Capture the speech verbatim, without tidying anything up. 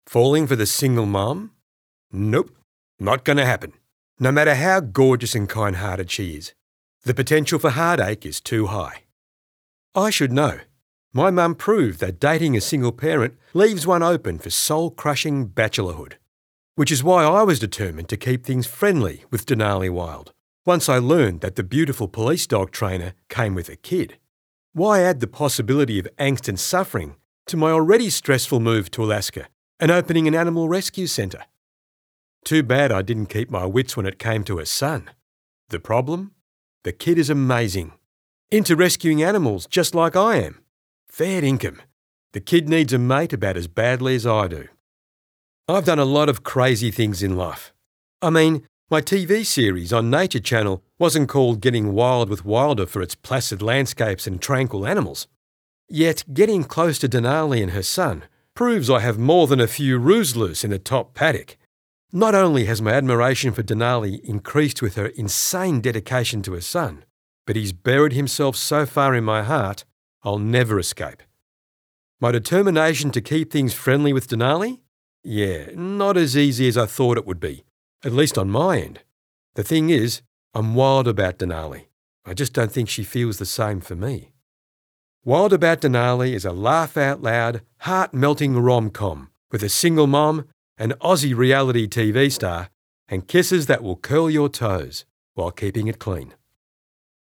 Falling for the single mom? Nope, not going to happen. No matter how gorgeous and kind-hearted she is, the potential for heartache is too high. I should know. My mum proved that dating a single parent leaves one open for soul-crushing bachelorhood, which is why I was determined to keep things friendly with Denali Wild. Once I learned that the beautiful police dog trainer came with a kid, why add the possibility of angst and suffering to my already stressful move to Alaska and opening an animal rescue centre? Too bad I didn't keep my wits when it came to her son. The problem? The kid is amazing. Into rescuing animals just like I am. Fair income. The kid needs a mate about as badly as I do. I've done a lot of crazy things in life. I mean, my T V series on Nature Channel wasn't called Getting Wild with Wilder for its placid landscapes and tranquil animals. Yet getting close to Denali and her son proves I have more than a few roos loose in the top paddock. Not only has my admiration for Denali increased with her insane dedication to her son, but he's buried himself so far in my heart, I'll never escape. My determination to keep things friendly with Denali? Yeah, not as easy as I thought it would be, at least on my end. The thing is, I'm wild about Denali. I just don't think she feels the same for me. Wild About Denali is a laugh-out-loud, heart-melting rom-com with a single mom, an Aussie reality T V star, and kisses that will curl your toes while keeping it clean.